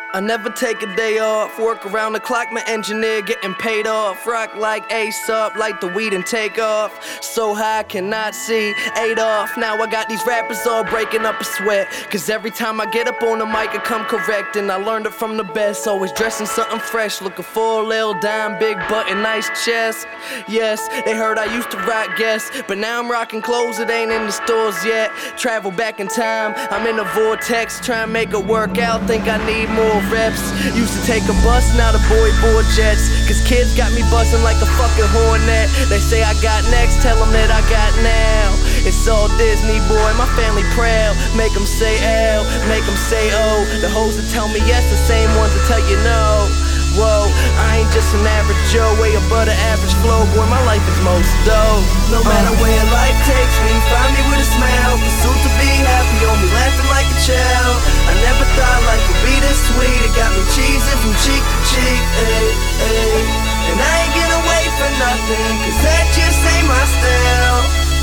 I never take a day off, work around the clock, my engineer getting paid off. Rock like Ace up, light the weed and take off. So high I cannot see, 8 off. Now I got these rappers all breaking up a sweat. Cause every time I get up on the mic I come correct. And I learned it from the best, always dressing something fresh. Looking for a little dime, big button, nice chest. Yes, they heard I used to rock Guess, but now I'm rocking clothes that ain't in the stores yet. Travel back in time, I'm in a vortex, trying to make it work out, think I need more reps. Used to take a bus, now the boy board jets. Cause kids got me buzzing like a fucking hornet. They say I got next, tell them that I got now. It's all Disney, boy, my family proud. Make them say L, make them say O. The hoes that tell me yes, the same ones that tell you no. Whoa, I ain't just an average Joe, way above the average flow. Boy, my life is most dope. No matter where life takes me, find me with a smile. Pursuit to be happy, on me laughing like a child. I never thought life would be this sweet. It got me cheesing from cheek to cheek, ay, ay. And I ain't gonna wait for nothing, cause that just ain't my style.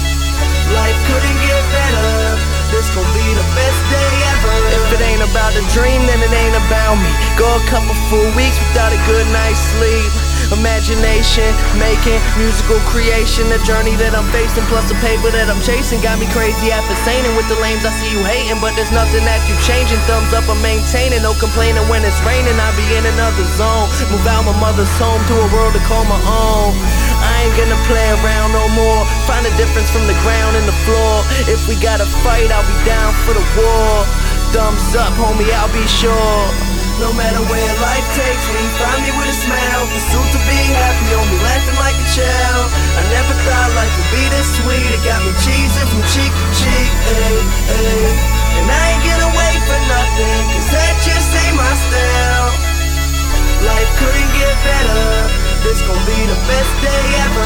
Life couldn't get better, this gon' be the best day ever. If it ain't about the dream, then it ain't about me. Go a couple full weeks without a good night's sleep. Imagination, making musical creation. The journey that I'm facing, plus the paper that I'm chasing, got me crazy after saying with the lames I see you hating. But there's nothing that you changing, thumbs up I'm maintaining. No complaining when it's raining, I be in another zone. Move out my mother's home to a world to call my own. I ain't gonna play around no more. Find a difference from the ground and the floor. If we gotta fight, I'll be down for the war. Thumbs up, homie, I'll be sure. No matter where life takes me, find me with a smile. Pursuit to be happy, on me laughing like a child. I never thought life would be this sweet. It got me cheesing from cheek to cheek, ay, ay. And I ain't gonna wait for nothing, cause that just ain't my style. Life couldn't get better, this gon' be the best day ever.